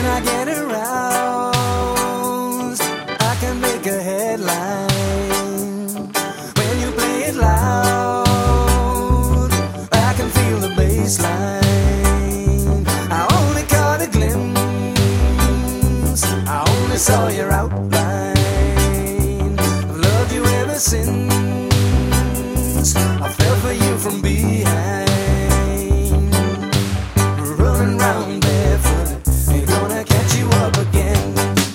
When I get aroused, I can make a headline. When you play it loud, I can feel the bass line. I only caught a glimpse, I only saw your outline. I've loved you ever since I fell for you from behind. Running round barefoot, ain't gonna catch you up again.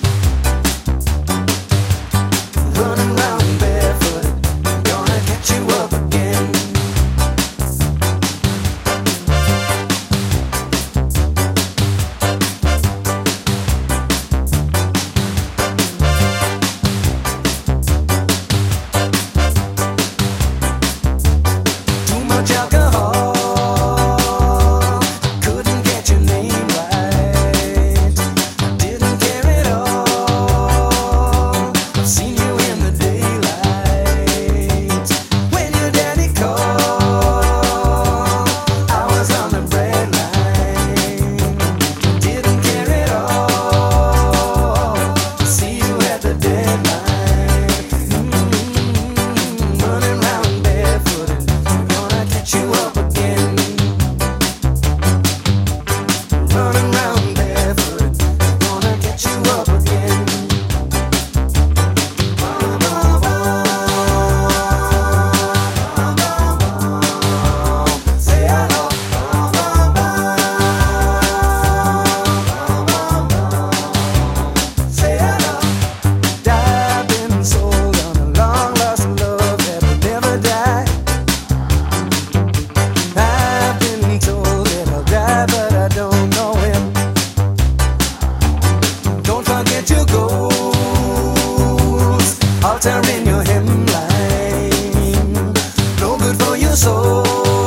Running round barefoot, gonna catch you up again. Too much alcohol, couldn't get your name right. Didn't care at all, I've seen you in the daylight. When your daddy called, I was on the bread line. Didn't care at all, see you at the deadline. Running round barefooted, gonna catch you up again. Running round barefoot, gonna catch you up again. Say hello. Say hello. I've been sold on a long lost love that will never die. I've been told that I'll die, but I don't know him. Don't forget your goals, altar in your hemline. No good for your soul,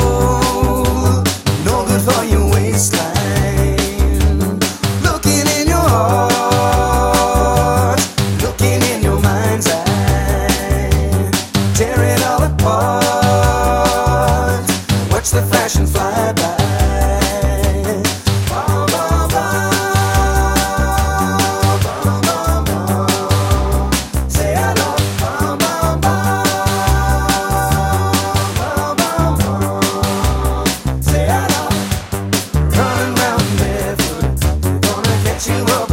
no good for your waistline. Looking in your heart, looking in your mind's eye. Tear it all apart, watch the fashion fly by. Bum, bum, bum. Bum, bum, bum. Say hello. Bum, bum, bum. Bum, bum, bum. Say hello. Running round barefoot, gonna catch you up